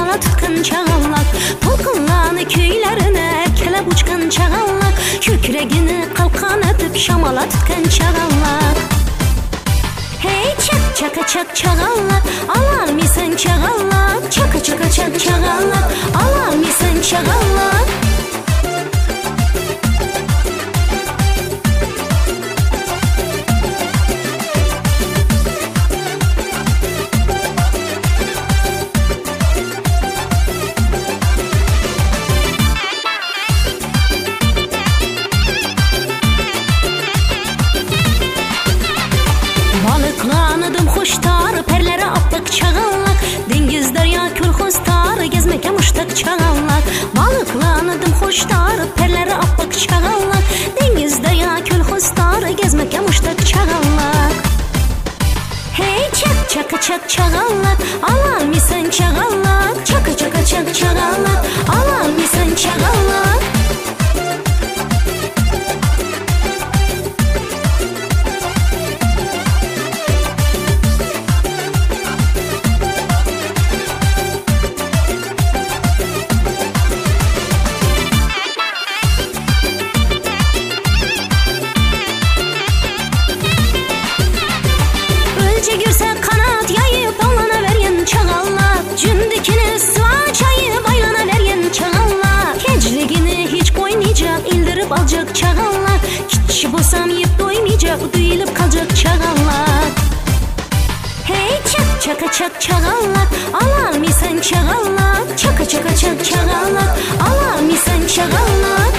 shamala tutqan chag'allaq, to'lqinlarni kuylarini erkalab uchgan chag'allaq, ko'kragini qalqonatib shamala tutqan chag'allaq. Hey çak çaka çak çağallaq, alar mısın çağallaq, çaka çaka çak çağallaq, alar mısın çağallaq. Balıqlanıdım xoştar, perlere aptaq çağallaq, dengiz daryo ko'l xostar, gezmekə muştaq çağallaq. Balıqlanıdım xoştar, perlere aptaq çağallaq, dengiz daryo ko'l xostar, gezmekə muştaq çağallaq. Hey çak çaka çak çağallaq, alar mısın çağallaq, çaka çaka çak çağallaq, alar mısın çağallaq. Gürse kanat yayıp dalana veryen çağallaq, cündikini sıva çayıp aylana veryen çağallaq. Kecligini hiç koymayacak, ildirip alacak çağallaq. Kitçi bolsam yiyip doymayacak, duyulup kalacak çağallaq. Hey çak çaka çak çağallaq, alar mısın çağallaq, çaka çaka çak çağallaq, alar mısın çağallaq.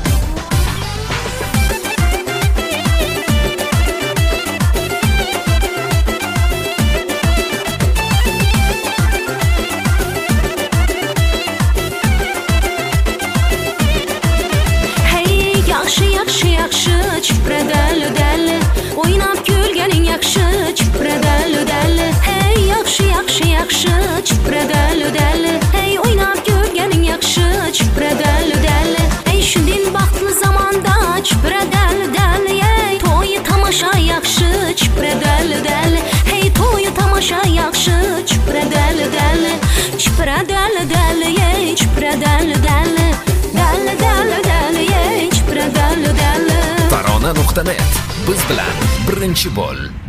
Yaxşı, çipre dəli dəli, oynab gülgənin yaxşı, çipre dəli dəli. Hey yaxşı, çipre dəli dəli, hey oynab gülgənin yaxşı, çipre dəli dəli. Hey şundin baxtlı zamanda, çipre dəli dəli, hey toyu tamaşa yaxşı, çipre dəli dəli. Hey toyu tamaşa yaxşı, çipre dəli dəli, çipre dəli dəli, hey çipre dəli dəli, dəli dəli dəli, hey çipre dəli dəli. Tarona.net biz bilan birinchi bo'l.